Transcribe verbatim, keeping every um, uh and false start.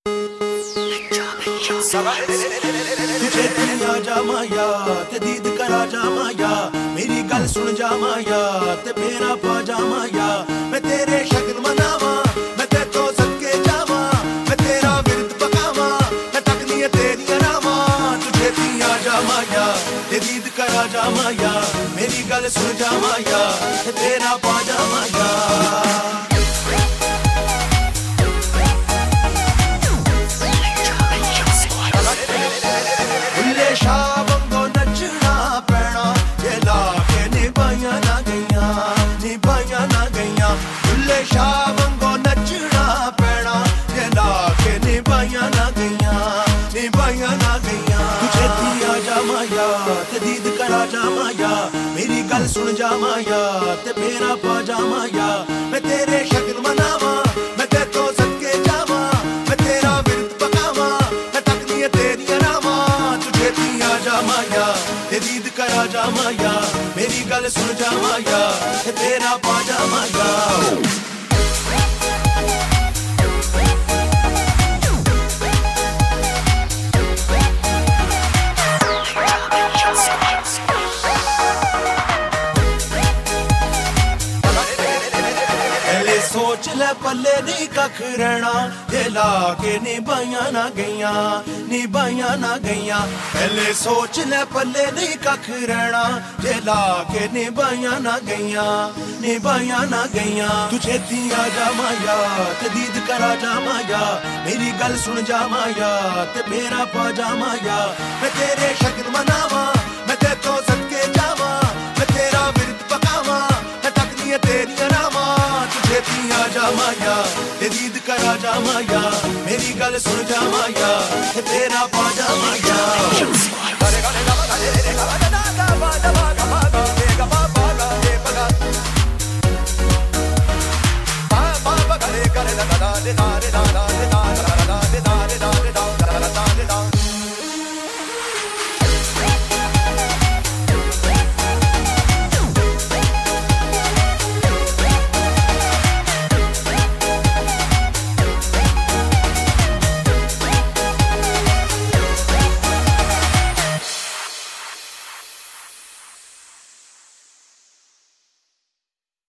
तुझे आ जा माया ते दीद करा जा माया, मेरी गल सुन जा माया ते फेरा पा जा माया। मैं तेरे शगन मनावा, मैं ते तो सदके जावा, मैं तेरा विरद पकावा, मैं तकनी है तेरी रावा। तुझे आ जा माया ते दीद करा जा माया, मेरी गल सुन जा माया ते फेरा पा जा माया। दीद करा जा माया, मेरी गल सुन जा माया ते फेरा पा जा माया। मैं तेरे शगन मनावा, मैं ते तो सदके जावा, मैं तेरा विरद पकावा, मैं तकनी है तेरी रावा। तुझे आ जा माया ते दीद करा जा माया, मेरी गल सुन जा माया ते फेरा पा जा माया। सोच ले पल्ले नी कख रहना, जे ला के निभाइया ना गईया, निभाइया ना गईया। पहले सोच ले पल्ले नी कख रहना, जे ला के निभाइया ना गईया, निभाइया ना गईया। तुझे आ जा माया ते दीद करा जा माया, मेरी गल सुन जा माया ते फेरा पा जा माया। मैं तेरे शगन मनावा, मैं ते तो सदके जावा, मैं तेरा विरद पकावा, मैं तकनी है तेरी रावा। तुझे आ जा माया ते दीद करा जा माया, मेरी गल सुन जा माया ते तेरा पा जा माया।